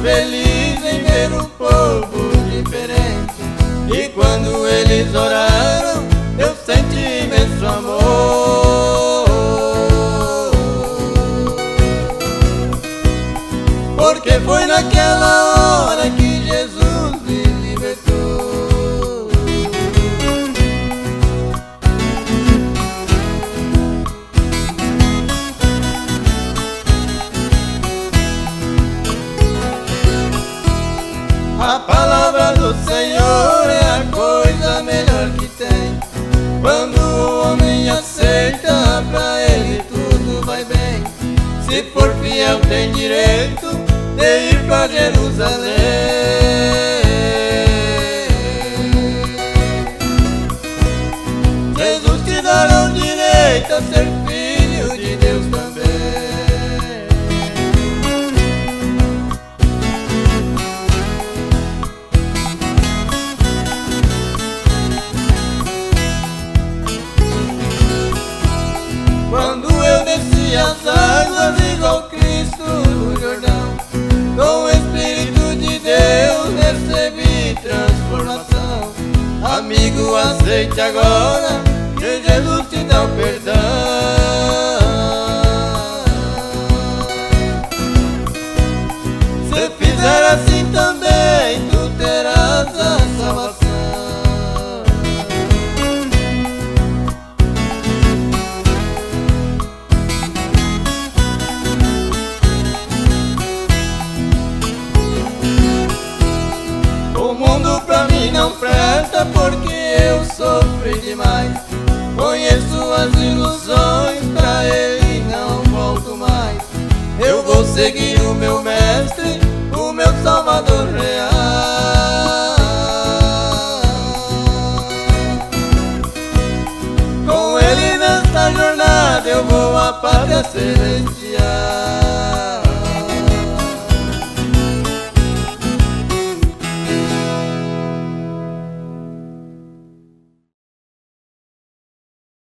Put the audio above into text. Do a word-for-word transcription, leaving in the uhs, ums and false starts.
feliz em ver um povo diferente. E quando eles oraram, eu senti imenso amor, porque foi naquela hora que Jesus me libertou. A palavra do Senhor é a coisa melhor que tem. Quando o homem aceita, pra ele tudo vai bem. Se for fiel tem direito de ir pra Jerusalém. Jesus te dará o direito a ser filho de Deus também. Quando eu desci as águas igual Cristo no Jordão, com o Espírito de Deus recebi transformação. Amigo, aceite agora que Jesus te dá o perdão. Se fizer assim também, tu terás a salvação. O mundo pra mim não presta porque eu sofri demais. Conheço as ilusões, pra ele não volto mais. Eu vou seguir o meu mestre, o meu Salvador real. Com ele nesta jornada eu vou à pátria celestial.